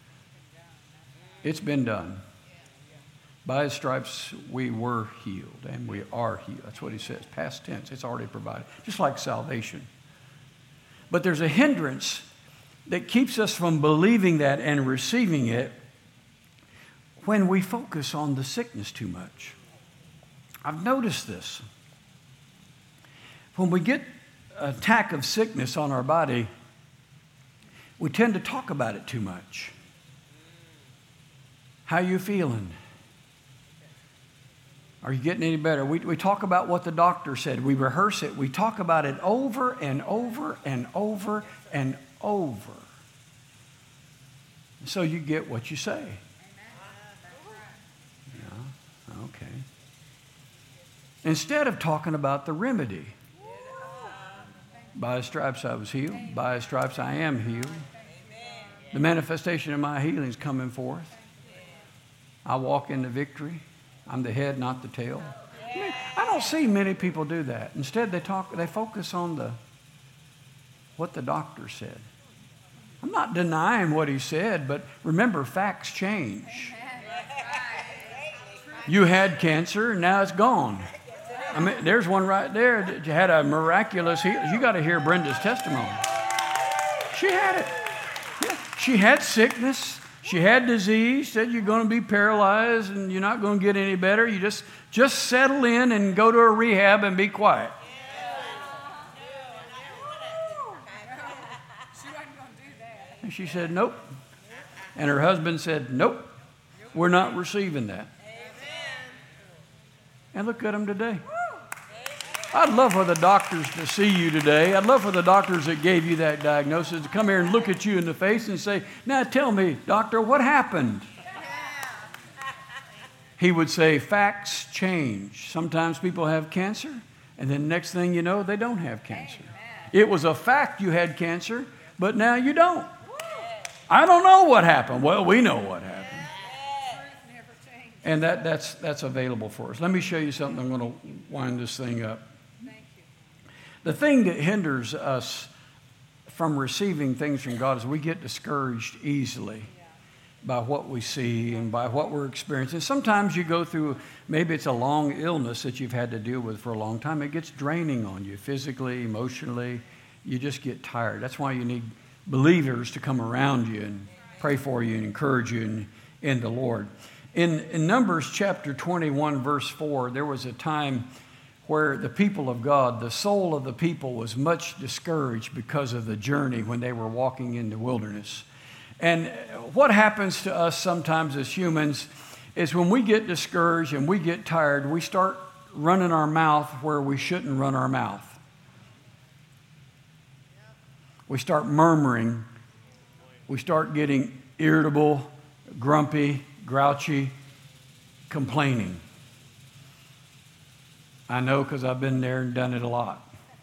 It's been done. By his stripes we were healed, and we are healed. That's what he says, past tense. It's already provided, just like salvation. But there's a hindrance that keeps us from believing that and receiving it when we focus on the sickness too much. I've noticed this. When we get an attack of sickness on our body, we tend to talk about it too much. How you feeling? Are you getting any better? We, we talk about what the doctor said. We rehearse it. We talk about it over and over and over and over. So you get what you say. Yeah, okay. Instead of talking about the remedy. By his stripes I was healed. By his stripes I am healed. The manifestation of my healing is coming forth. I walk in the victory. I'm the head, not the tail. I mean, I don't see many people do that. Instead, they talk, they focus on the what the doctor said. I'm not denying what he said, but remember, facts change. You had cancer, and now it's gone. I mean, there's one right there that had a miraculous healing. You got to hear Brenda's testimony. She had it. Yeah. She had sickness. She had disease, said you're going to be paralyzed and you're not going to get any better. You just, just settle in and go to a rehab and be quiet. And she said, nope. And her husband said, nope, we're not receiving that. And look at them today. I'd love for the doctors to see you today. I'd love for the doctors that gave you that diagnosis to come here and look at you in the face and say, now tell me, doctor, what happened? He would say, facts change. Sometimes people have cancer, and then next thing you know, they don't have cancer. It was a fact you had cancer, but now you don't. I don't know what happened. Well, we know what happened. And that, that's, that's available for us. Let me show you something. I'm going to wind this thing up. The thing that hinders us from receiving things from God is we get discouraged easily by what we see and by what we're experiencing. Sometimes you go through, maybe it's a long illness that you've had to deal with for a long time. It gets draining on you physically, emotionally. You just get tired. That's why you need believers to come around you and pray for you and encourage you in, in the Lord. In, in Numbers chapter twenty-one, verse four, there was a time where the people of God, the soul of the people was much discouraged because of the journey when they were walking in the wilderness. And what happens to us sometimes as humans is when we get discouraged and we get tired, we start running our mouth where we shouldn't run our mouth. We start murmuring. We start getting irritable, grumpy, grouchy, complaining. I know because I've been there and done it a lot.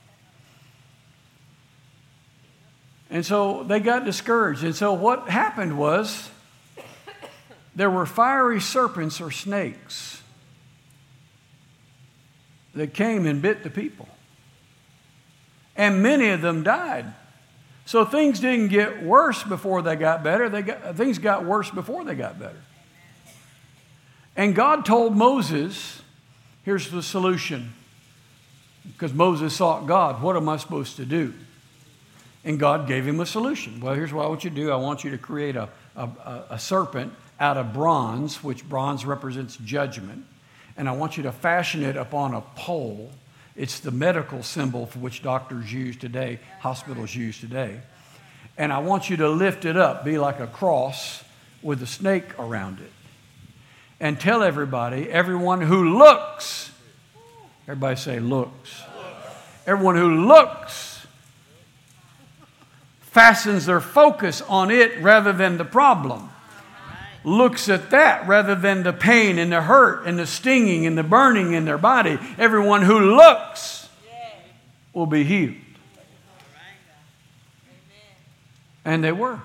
And so they got discouraged. And so what happened was there were fiery serpents or snakes that came and bit the people. And many of them died. So things didn't get worse before they got better. They got, things got worse before they got better. And God told Moses, here's the solution. Because Moses sought God, what am I supposed to do? And God gave him a solution. Well, here's what I want you to do. I want you to create a, a, a serpent out of bronze, which bronze represents judgment. And I want you to fashion it upon a pole. It's the medical symbol for which doctors use today, hospitals use today. And I want you to lift it up, be like a cross with a snake around it. And tell everybody, everyone who looks, everybody say looks. Everyone who looks fastens their focus on it rather than the problem. Looks at that rather than the pain and the hurt and the stinging and the burning in their body. Everyone who looks will be healed. And they were.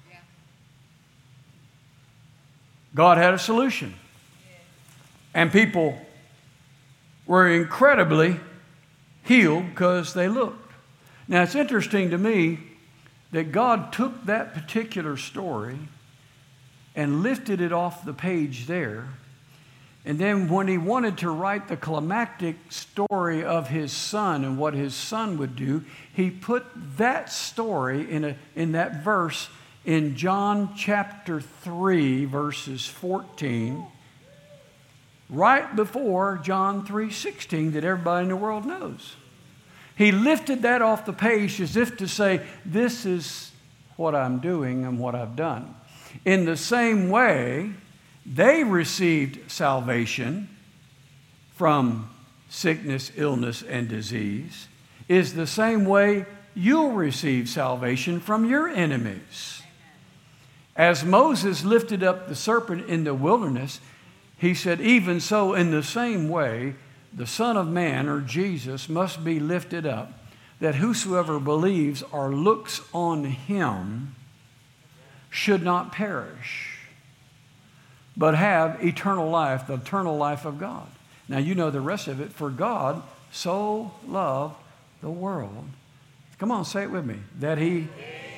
God had a solution. And people were incredibly healed because they looked. Now it's interesting to me that God took that particular story and lifted it off the page there. And then when he wanted to write the climactic story of his son and what his son would do, he put that story in, a, in that verse in John chapter three, verses fourteen, right before John three sixteen that everybody in the world knows. He lifted that off the page as if to say, this is what I'm doing and what I've done. In the same way, they received salvation from sickness, illness, and disease, is the same way you'll receive salvation from your enemies. As Moses lifted up the serpent in the wilderness, he said, even so, in the same way, the Son of Man, or Jesus, must be lifted up, that whosoever believes or looks on him should not perish, but have eternal life, the eternal life of God. Now you know the rest of it. For God so loved the world. Come on, say it with me. That he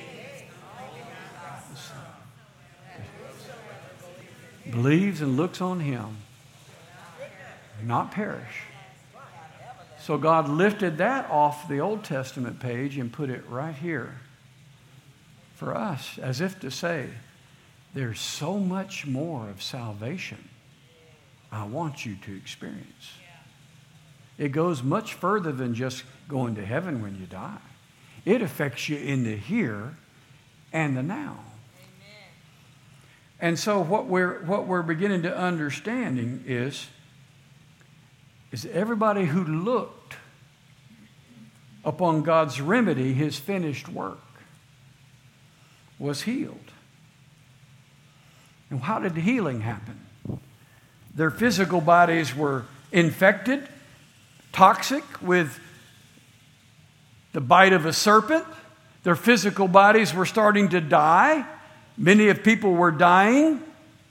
believes and looks on him, not perish. So God lifted that off the Old Testament page and put it right here for us, as if to say, there's so much more of salvation I want you to experience. It goes much further than just going to heaven when you die. It affects you in the here and the now. Amen. And so what we're what we're beginning to understanding is, is everybody who looked upon God's remedy, his finished work, was healed. And how did the healing happen? Their physical bodies were infected, toxic with the bite of a serpent. Their physical bodies were starting to die Many of people were dying.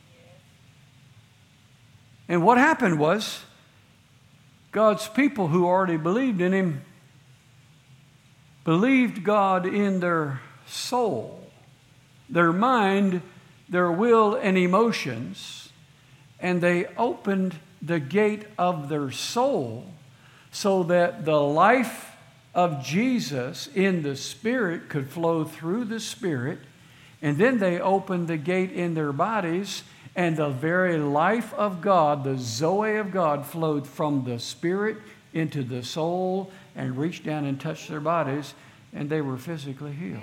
And what happened was, God's people who already believed in him believed God in their soul, their mind, their will, and emotions, and they opened the gate of their soul so that the life of Jesus in the Spirit could flow through the Spirit, and then they opened the gate in their bodies, and the very life of God, the Zoe of God, flowed from the Spirit into the soul and reached down and touched their bodies, and they were physically healed.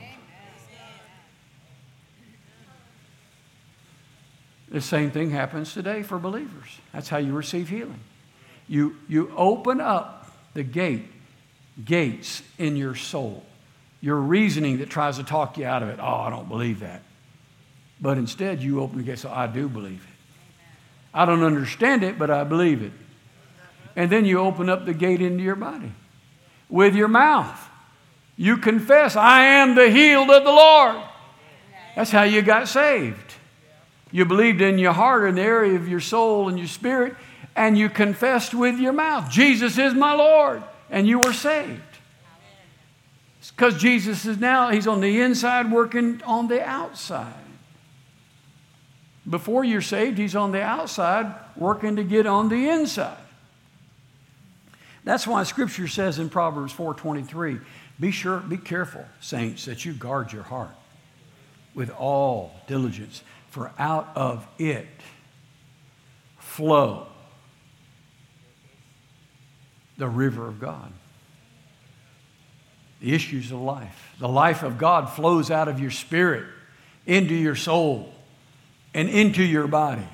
The same thing happens today for believers. That's how you receive healing. You, you open up the gate, gates in your soul. Your reasoning that tries to talk you out of it. Oh, I don't believe that. But instead, you open the gate, so I do believe it. I don't understand it, but I believe it. And then you open up the gate into your body. With your mouth, you confess, I am the healed of the Lord. That's how you got saved. You believed in your heart, in the area of your soul and your spirit, and you confessed with your mouth, Jesus is my Lord, and you were saved. It's because Jesus is now, he's on the inside working on the outside. Before you're saved, he's on the outside working to get on the inside. That's why Scripture says in Proverbs four twenty-three, be sure, be careful, saints, that you guard your heart with all diligence, for out of it flow the river of God. The issues of life. The life of God flows out of your spirit into your soul and into your body.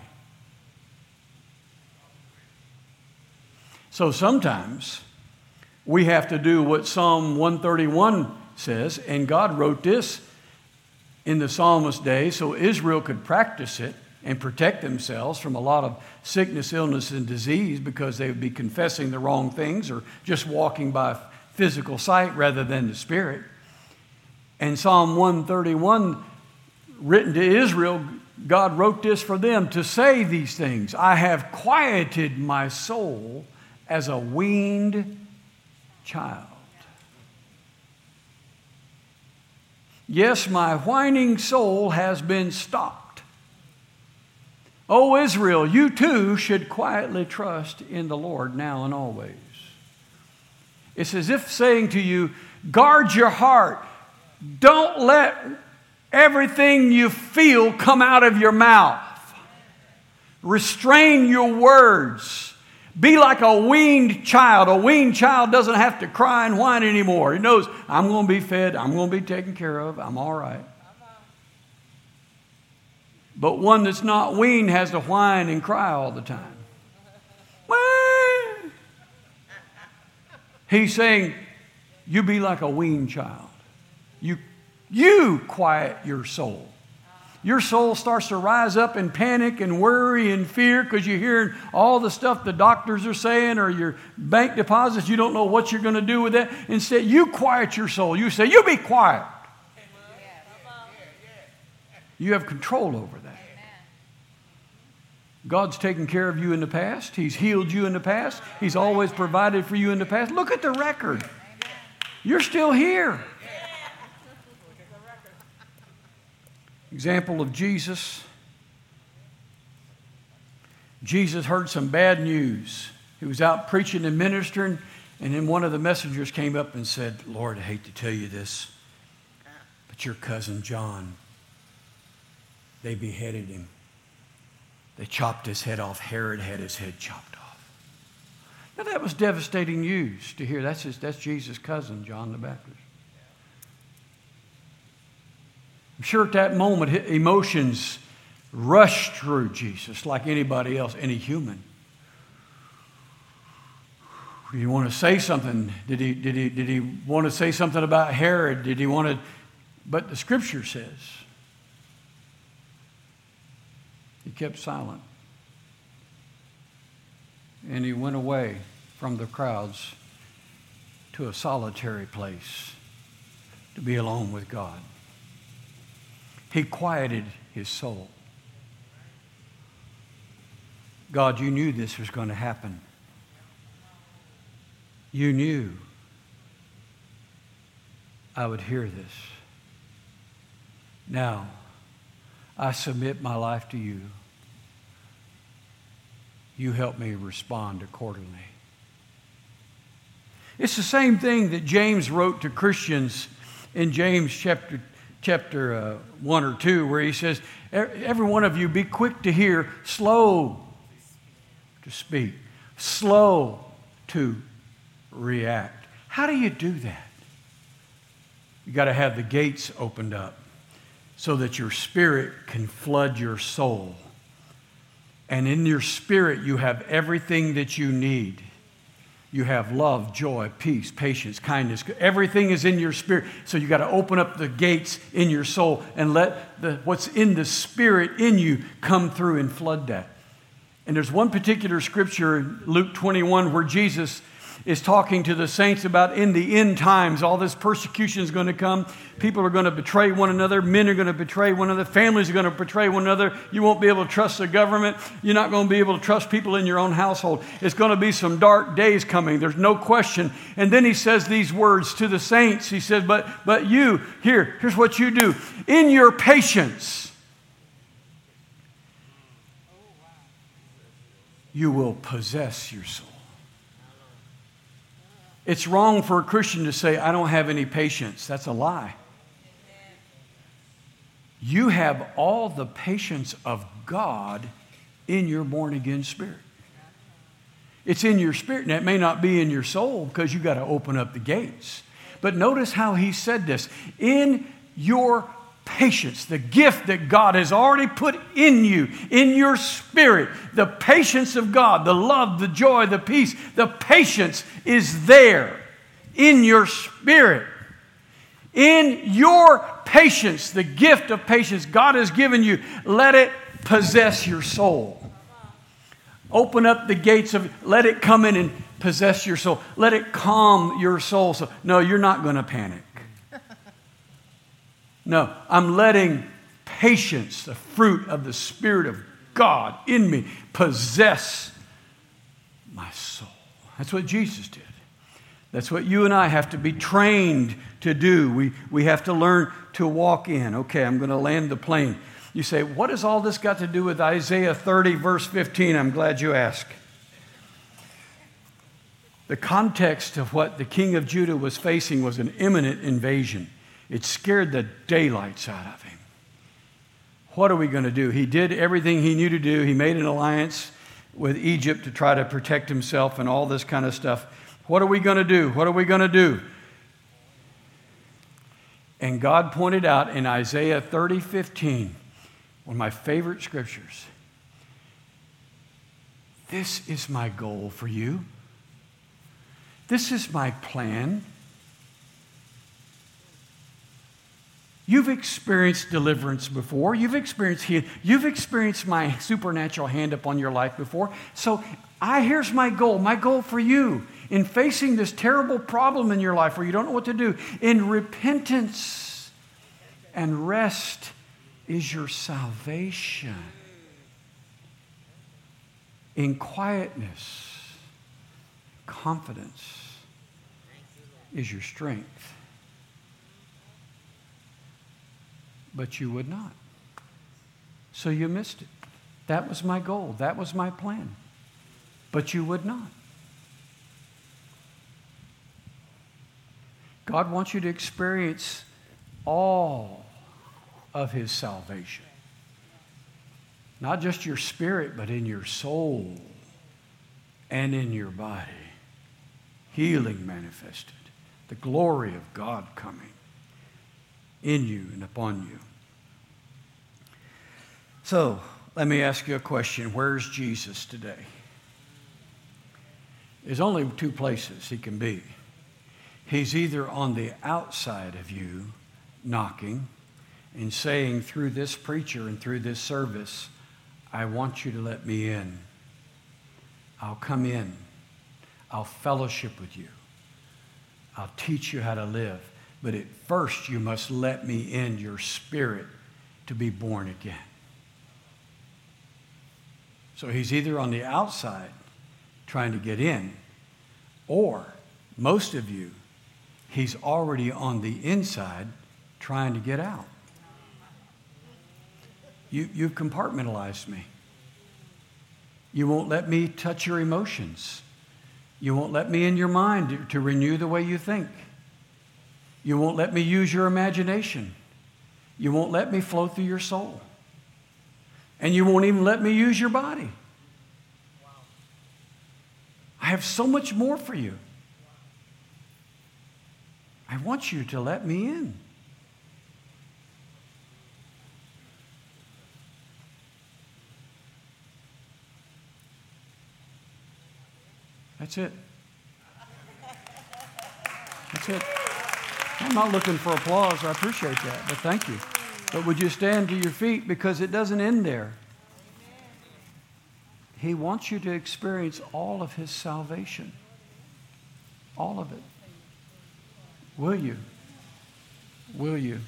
So sometimes we have to do what Psalm one thirty-one says, and God wrote this in the psalmist's day so Israel could practice it and protect themselves from a lot of sickness, illness, and disease because they would be confessing the wrong things or just walking by physical sight rather than the Spirit. And Psalm one thirty-one, written to Israel, God wrote this for them to say these things. I have quieted my soul as a weaned child. Yes, my whining soul has been stopped. O Israel, you too should quietly trust in the Lord now and always. It's as if saying to you, guard your heart. Don't let everything you feel come out of your mouth. Restrain your words. Be like a weaned child. A weaned child doesn't have to cry and whine anymore. He knows, I'm going to be fed. I'm going to be taken care of. I'm all right. But one that's not weaned has to whine and cry all the time. He's saying, you be like a weaned child. You, you quiet your soul. Your soul starts to rise up in panic and worry and fear because you're hearing all the stuff the doctors are saying or your bank deposits. You don't know what you're going to do with that. Instead, you quiet your soul. You say, you be quiet. You have control over that. God's taken care of you in the past. He's healed you in the past. He's always provided for you in the past. Look at the record. You're still here. Example of Jesus. Jesus heard some bad news. He was out preaching and ministering, and then one of the messengers came up and said, Lord, I hate to tell you this, but your cousin John, they beheaded him. They chopped his head off. Herod had his head chopped off. Now that was devastating news to hear. That's, his, that's Jesus' cousin, John the Baptist. I'm sure at that moment, emotions rushed through Jesus like anybody else, any human. Did he want to say something? Did he, did he, did he want to say something about Herod? Did he want to? But the Scripture says he kept silent. And he went away from the crowds to a solitary place to be alone with God. He quieted his soul. God, you knew this was going to happen. You knew I would hear this. Now, I submit my life to you. You help me respond accordingly. It's the same thing that James wrote to Christians in James chapter, chapter uh, one or two, where he says, every one of you be quick to hear, slow to speak, slow to react. How do you do that? You got to have the gates opened up so that your spirit can flood your soul. And in your spirit, you have everything that you need. You have love, joy, peace, patience, kindness. Everything is in your spirit. So you got to open up the gates in your soul and let the, what's in the spirit in you come through and flood that. And there's one particular scripture, Luke twenty-one, where Jesus is talking to the saints about in the end times, all this persecution is going to come. People are going to betray one another. Men are going to betray one another. Families are going to betray one another. You won't be able to trust the government. You're not going to be able to trust people in your own household. It's going to be some dark days coming. There's no question. And then he says these words to the saints. He says, but, but you, here, here's what you do. In your patience, you will possess your soul. It's wrong for a Christian to say, I don't have any patience. That's a lie. You have all the patience of God in your born-again spirit. It's in your spirit, and it may not be in your soul because you got to open up the gates. But notice how he said this. In your patience, the gift that God has already put in you, in your spirit, the patience of God, the love, the joy, the peace, the patience is there in your spirit. In your patience, the gift of patience God has given you, let it possess your soul. Open up the gates of, let it come in and possess your soul. Let it calm your soul. So, no, you're not going to panic. No, I'm letting patience, the fruit of the Spirit of God in me, possess my soul. That's what Jesus did. That's what you and I have to be trained to do. We, we have to learn to walk in. Okay, I'm going to land the plane. You say, what has all this got to do with Isaiah thirty, verse fifteen? I'm glad you asked. The context of what the king of Judah was facing was an imminent invasion. It scared the daylights out of him. What are we going to do? He did everything he knew to do. He made an alliance with Egypt to try to protect himself and all this kind of stuff. What are we going to do? What are we going to do? And God pointed out in Isaiah thirty, fifteen, one of my favorite scriptures. This is my goal for you. This is my plan. You've experienced deliverance before. You've experienced healing. You've experienced my supernatural hand upon your life before. So I, here's my goal. My goal for you in facing this terrible problem in your life where you don't know what to do. In repentance and rest is your salvation. In quietness, confidence is your strength. But you would not. So you missed it. That was my goal. That was my plan. But you would not. God wants you to experience all of His salvation. Not just your spirit, but in your soul and in your body. Healing manifested. The glory of God coming in you and upon you. So, let me ask you a question. Where's Jesus today? There's only two places He can be. He's either on the outside of you, knocking, and saying through this preacher and through this service, I want you to let me in. I'll come in. I'll fellowship with you. I'll teach you how to live. But at first, you must let me in your spirit to be born again. So he's either on the outside trying to get in, or most of you, he's already on the inside trying to get out. You, you've compartmentalized me. You won't let me touch your emotions. You won't let me in your mind to, to renew the way you think. You won't let me use your imagination. You won't let me flow through your soul. And you won't even let me use your body. I have so much more for you. I want you to let me in. That's it. That's it. I'm not looking for applause. I appreciate that, but thank you. But would you stand to your feet, because it doesn't end there. He wants you to experience all of his salvation. All of it. Will you? Will you?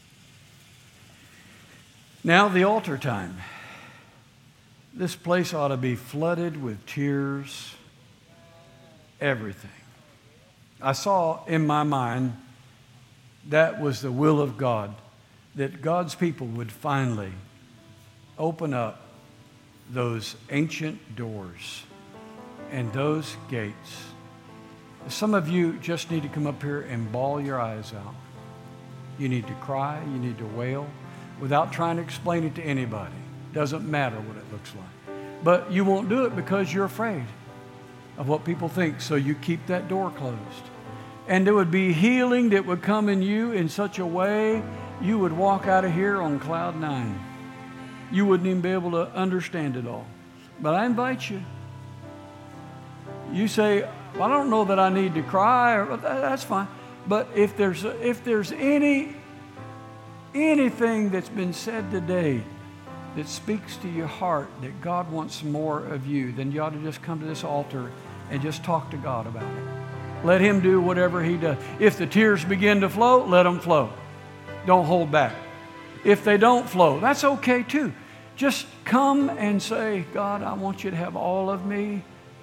Now the altar time. This place ought to be flooded with tears. Everything. I saw in my mind that was the will of God, that God's people would finally open up those ancient doors and those gates. Some of you just need to come up here and bawl your eyes out. You need to cry, you need to wail, without trying to explain it to anybody. Doesn't matter what it looks like. But you won't do it because you're afraid of what people think, so you keep that door closed. And there would be healing that would come in you in such a way you would walk out of here on cloud nine. You wouldn't even be able to understand it all. But I invite you. You say, well, I don't know that I need to cry, or that's fine. But if there's if there's any anything that's been said today that speaks to your heart that God wants more of you, then you ought to just come to this altar and just talk to God about it. Let him do whatever he does. If the tears begin to flow, let them flow. Don't hold back. If they don't flow, that's okay too. Just come and say, God, I want you to have all of me.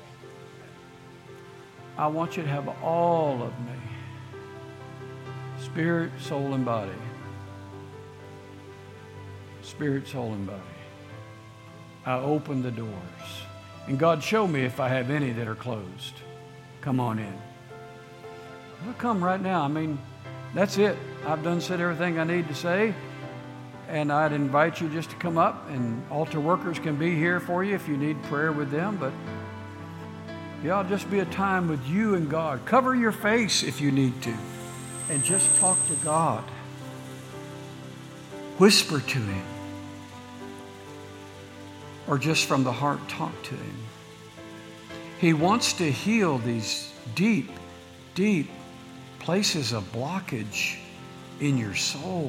I want you to have all of me. Spirit, soul, and body. Spirit, soul, and body. I open the doors. And God, show me if I have any that are closed. Come on in. Well, come right now. I mean, that's it. I've done said everything I need to say. And I'd invite you just to come up, and altar workers can be here for you if you need prayer with them. But yeah, it'll just be a time with you and God. Cover your face if you need to, and just talk to God. Whisper to him. Or just from the heart, talk to him. He wants to heal these deep, deep places of blockage in your soul.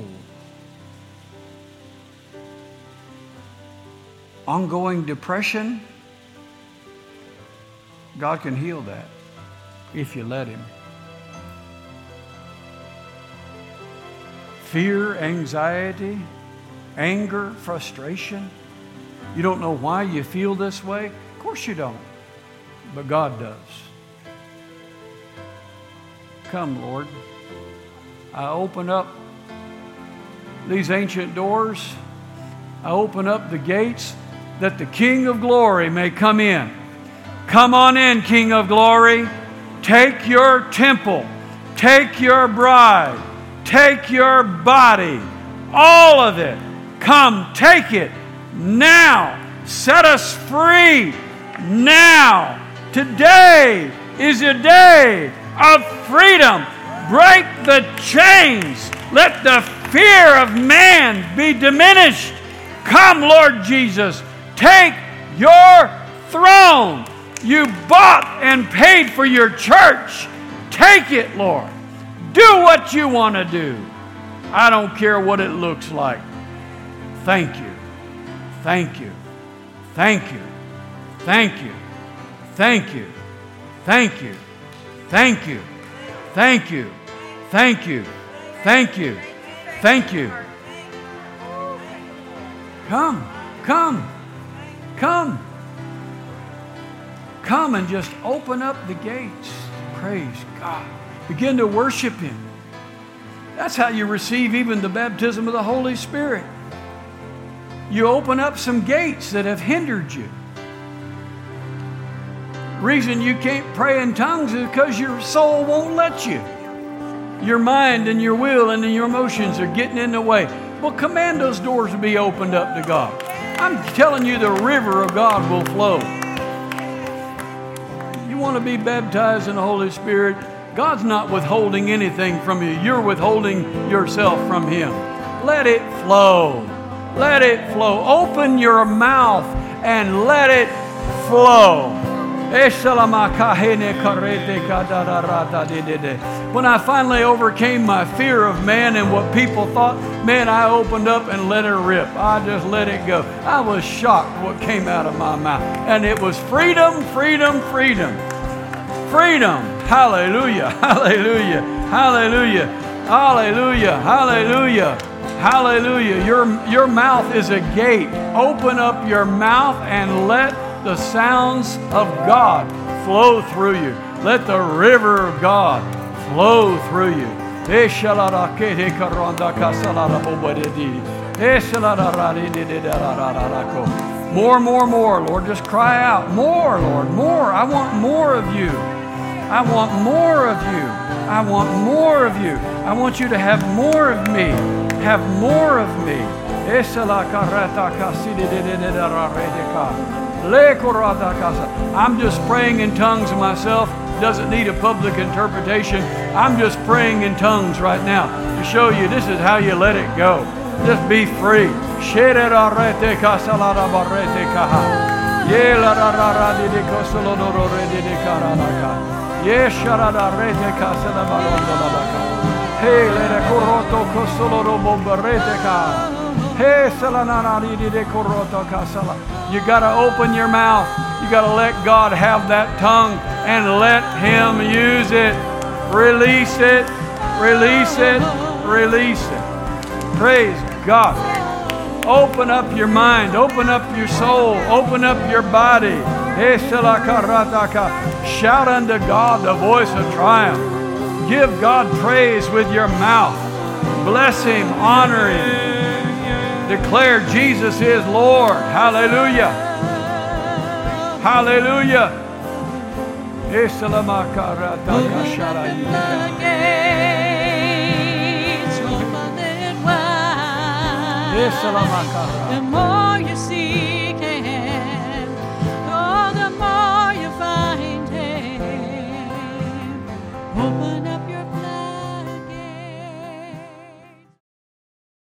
Ongoing depression, God can heal that if you let him. Fear, anxiety, anger, frustration. You don't know why you feel this way? Of course you don't. But God does. Come, Lord. I open up these ancient doors. I open up the gates that the King of Glory may come in. Come on in, King of Glory. Take your temple. Take your bride. Take your body. All of it. Come, take it now. Set us free now. Today is a day of freedom. Break the chains. Let the fear of man be diminished. Come, Lord Jesus. Take your throne. You bought and paid for your church. Take it, Lord. Do what you want to do. I don't care what it looks like. Thank you. Thank you. Thank you. Thank you. Thank you. Thank you. Thank you. Thank you. Thank you. Thank you. Thank you. Come. Come. Come. Come and just open up the gates. Praise God. Begin to worship Him. That's how you receive even the baptism of the Holy Spirit. You open up some gates that have hindered you. The reason you can't pray in tongues is because your soul won't let you. Your mind and your will and your emotions are getting in the way. Well, command those doors to be opened up to God. I'm telling you, the river of God will flow. You want to be baptized in the Holy Spirit? God's not withholding anything from you. You're withholding yourself from Him. Let it flow. Let it flow. Open your mouth and let it flow. When I finally overcame my fear of man and what people thought, man, I opened up and let it rip. I just let it go. I was shocked what came out of my mouth. And it was freedom, freedom, freedom. Freedom. Hallelujah. Hallelujah. Hallelujah. Hallelujah. Hallelujah. Hallelujah. Your, your mouth is a gate. Open up your mouth and let the sounds of God flow through you. Let the river of God flow through you. More, more, more, Lord. Just cry out. More, Lord. More. I want more of you. I want more of you. I want more of you. I want you to have more of me. Have more of me. I'm just praying in tongues myself. Doesn't need a public interpretation. I'm just praying in tongues right now to show you this is how you let it go. Just be free. You got to open your mouth. You got to let God have that tongue and let Him use it. Release it. Release it. Release it. Praise God. Open up your mind. Open up your soul. Open up your body. Shout unto God the voice of triumph. Give God praise with your mouth. Bless Him. Honor Him. Declare Jesus is Lord. Hallelujah. Hallelujah.
The more you seek Him,